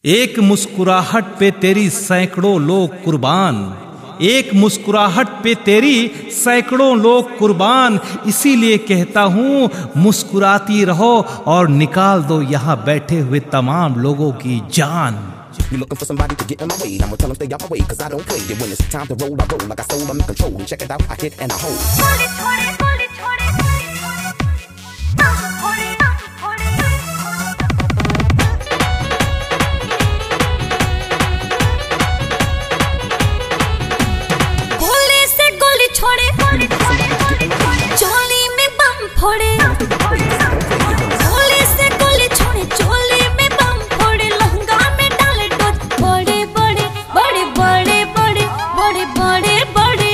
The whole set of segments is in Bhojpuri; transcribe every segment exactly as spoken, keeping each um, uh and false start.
एक मुस्कुराहट पे तेरी सैकड़ों लोग कुर्बान, एक मुस्कुराहट पे तेरी सैकड़ों लोग कुर्बान। इसीलिए कहता हूँ मुस्कुराती रहो और निकाल दो यहाँ बैठे हुए तमाम लोगों की जान। You looking for somebody to get in my way? I'ma tell them stay out my way, cause I don't play. And when it's time to roll, I roll like I soul, I'm in control. And check it out, I hit and I hold. थोड़े थोड़े थोड़े थोड़े गोली से गोली छोड़े, चोली में बम फोड़े। गोली से गोली छोड़े, चोली में बम फोड़े। लहंगा में डाले डोज, बड़े बड़े बड़े बड़े बड़े बड़े बड़े बड़े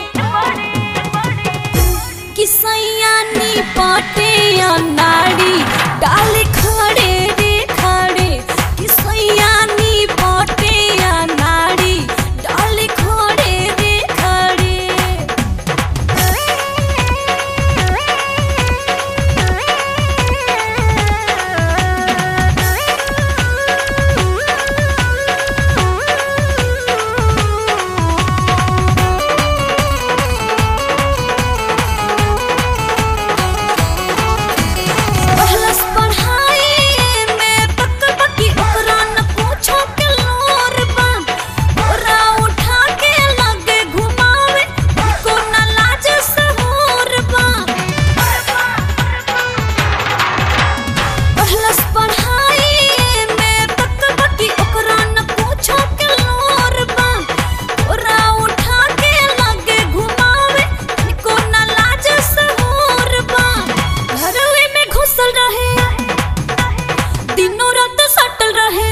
किसैया नी पाटे या नाड़ी डाले खड़े रे खड़े। किसैया नी पाटे या नाड़ी डाले खड़े रे खड़े। पहलस पढ़ाई में बक बकी ओकरा न पूछो के लोर बा। ओरा उठा के लगे घुमावे, को न लाज सहूर बा। पहलस पढ़ाई में बक बकी ओकरा न पूछो के लोर बा। ओरा उठा के लगे घुमावे, को न लाज सहूर बा। घरवे में घुसल रहे, दिनों रात सटल रहे।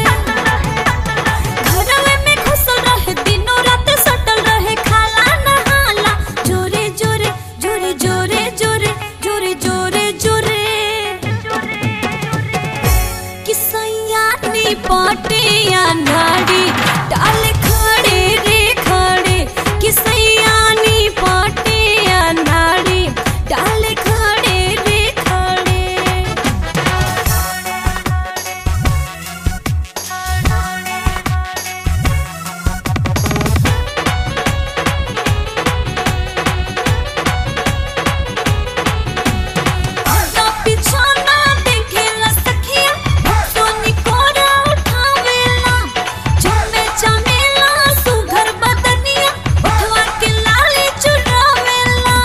घरवे में घुसल रहे, दिनों रात सटल रहे। खाला नहाला जोरे जोरे जोरे जोरे जोरे जोरे जोरे जोरे। किसैया नी पाटे या नाड़ी डाले खड़े रे खड़े। किसैया नी पाटे या नाड़ी डाले खड़े रे खड़े। आगा पीछा ना देखेला सखिया, सोनी कोरा उठावेला। झूमे चमेला सुघर बदनिया, उठवा के लाली चुरावेला।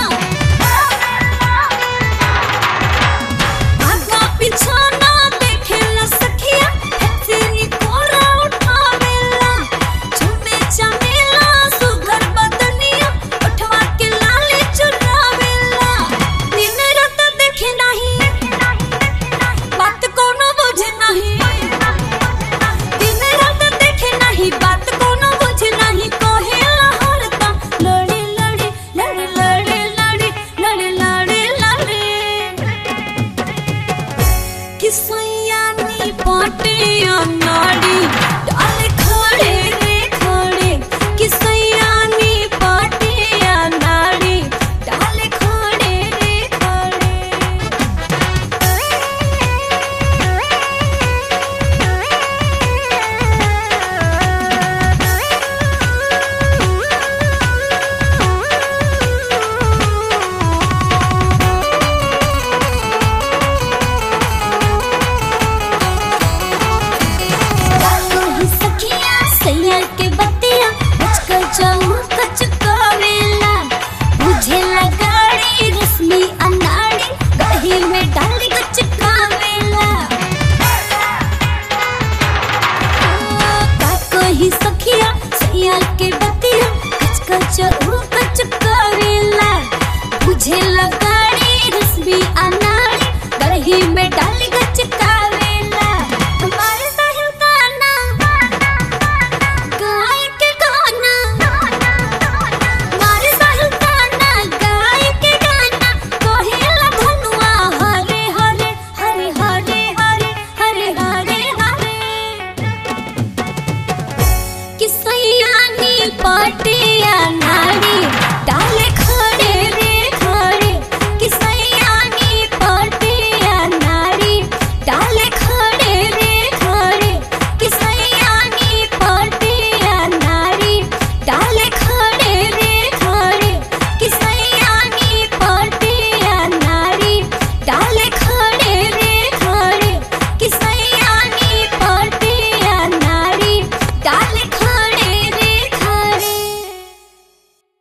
आगा पीछा ना देखेला सखिया, सोनी कोरा उठावेला। झूमे चमेला सुघर बदनिया, उठवा के लाली चुरावेला। दिन रात देखे नहीं, बात कोनो बुझे नहीं। दिन रात देखे नहीं, बात कोनो बुझे नहीं। कहेला हरदम लड़े लड़े लड़े लड़े लड़े लड़े लड़े लड़े। किसैया नी पाटे या नाड़ी डाले खड़े रे खड़े। किसैया नी पाटे या नाड़ी डाले खड़े रे खड़े। काकोही सखिया सैया के बतिया, बचकर जाऊं कचकावेला। बुझेला गाड़ी रश्मि अनाड़ी, दही में डाली कचकावेला। काकोही सखिया सैया के बतिया, बचकर जाऊं कचकावेला। बुझेला गाड़ी रश्मि अनाड़ी, दही में डाली कचकावेला। हमारे साहिल गाना गाय के गाना, हमारे साहिल गाना गाय के गाना। कहेला धनुआ हरे हरे हरे हरे हरे हरे हरे हरे। किसैया नी पाटे या